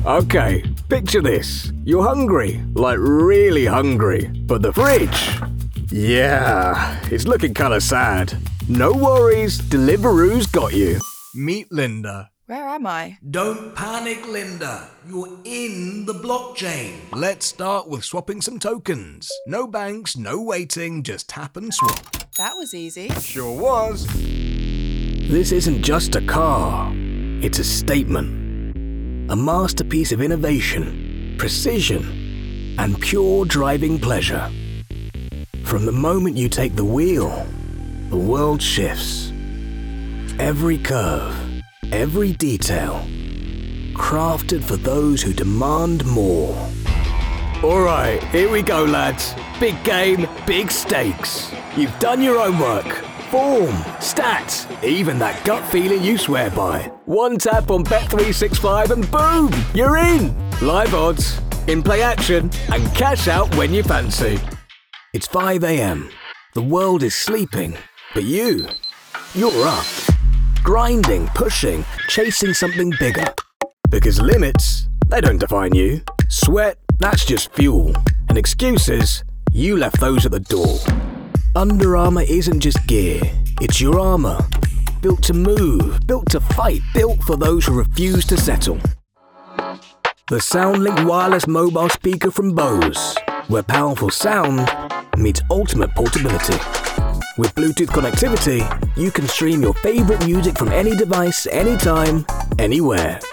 Okay, picture this. You're hungry, like really hungry, but the fridge, yeah, it's looking kinda sad. No worries, Deliveroo's got you. Meet Linda. Where am I? Don't panic, Linda. You're in the blockchain. Let's start with swapping some tokens. No banks, no waiting, just tap and swap. That was easy. Sure was. This isn't just a car. It's a statement. A masterpiece of innovation, precision, and pure driving pleasure. From the moment you take the wheel, the world shifts. Every curve, every detail, crafted for those who demand more. All right, here we go, lads. Big game, big stakes. You've done your homework. Form, stats, even that gut feeling you swear by. One tap on Bet365 and boom, you're in. Live odds, in-play action, and cash out when you fancy. It's 5 a.m. The world is sleeping, but you're up. Grinding, pushing, chasing something bigger. Because limits, they don't define you. Sweat, that's just fuel. And excuses, you left those at the door. Under Armour isn't just gear, it's your armour. Built to move, built to fight, built for those who refuse to settle. The SoundLink wireless mobile speaker from Bose, where powerful sound meets ultimate portability. With Bluetooth connectivity, you can stream your favourite music from any device, anytime, anywhere.